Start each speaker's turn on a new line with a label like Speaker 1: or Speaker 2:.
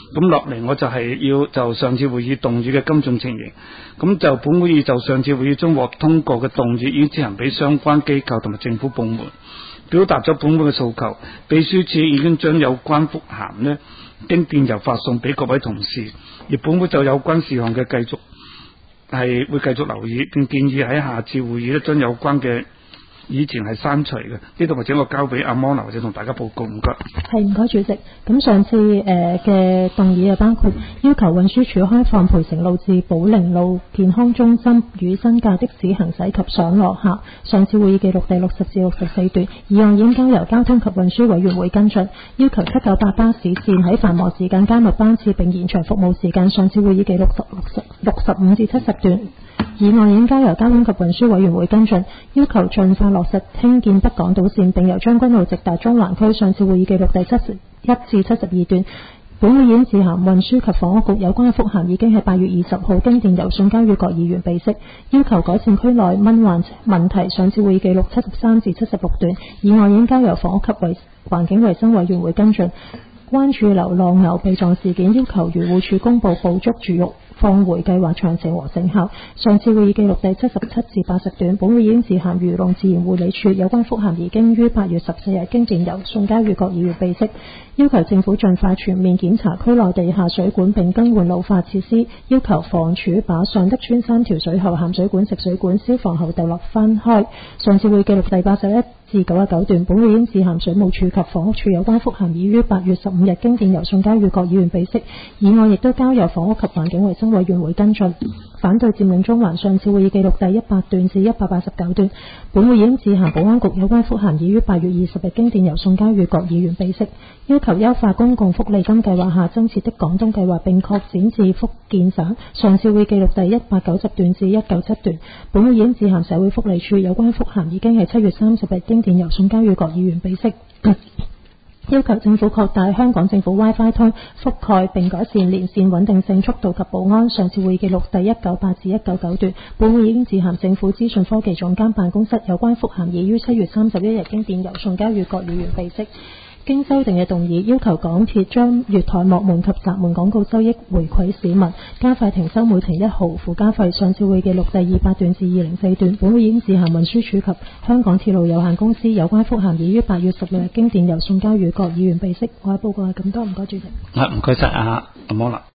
Speaker 1: 咁落嚟我就係要就上次會議動議嘅跟進情形，咁就本會議就上次會議中獲通過嘅動議已經自行俾相關機構同埋政府部門表達咗本會嘅訴求，秘書處已經將有關覆函呢經電郵發送俾各位同事，而本會就有關事項嘅會繼續留意，並建議喺下次會議呢將有關嘅以前係刪除嘅。呢度或者我交俾阿 Mona 或者同大家報告。唔該。
Speaker 2: 係，唔該主席。咁上次嘅動議包括要求運輸署開放培成路至寶靈路健康中心與新界的士行駛及上落客。上次會議記錄第60至64段，議案已經交由交通及運輸委員會跟進，要求798巴士線喺繁忙時間加密班次並延長服務時間。上次會議記錄65至70段。議案已經交由交通及運輸委員會跟進，要求盡快落實興建北港島線並由將軍澳直達中環區。上次會議記錄第71至72段。本會已經致函運輸及房屋局，有關嘅覆函已經喺8月20號經電郵送交予各議員備悉，要求改善區內蚊患問題。上次會議記錄73至76段。議案已經交由房屋及環境衛生委員會跟進。關注流浪牛被撞事件，要求漁護署公布捕捉絕育放回計劃詳情和成效。上次會議記錄第77至80段。本會已經致函漁農自然護理署，有關覆函已經於8月14日經電郵送交予各議員備悉，要求政府盡快全面檢查區內地下水管並更換老化設施，要求房署把上德村3條水喉、鹹水管、食水管、消防喉獨立分開。上次會議記錄第81至99段。本會已經致函水務署及房屋署，有關覆函已於8月15日經電郵送交予各議員備悉，議案亦都交由房屋及環境衛生委員會跟進。反對佔領中環。上次會議記錄第100段至189段。本會已經致函保安局，有關覆函已於8月20日經電郵送交予各議員備悉，要求優化公共福利金計劃下增設的廣東計劃並擴展至福建省。上次會議記錄第190段至197段。本會已經致函社會福利處，有關覆函已經係7月30日經電郵送交予各議員備悉，要求政府擴大香港政府 WiFi 通覆蓋並改善連線穩定性、速度及保安。上次會議記錄第198至199段。本會已經致函政府資訊科技總監辦公室，有關覆函已於7月31日經電郵送交予各議員備悉。經修訂嘅動議，要求港鐵將月台幕門及閘門廣告收益回饋市民，加快停收每程1毫附加費。上次會議記錄第200段至204段。本會已經致函運輸署及香港鐵路有限公司，有關覆函已於8月16日經電郵送交予各議員備悉。我嘅報告係咁多，唔該主席。
Speaker 1: 唔該晒阿摩納。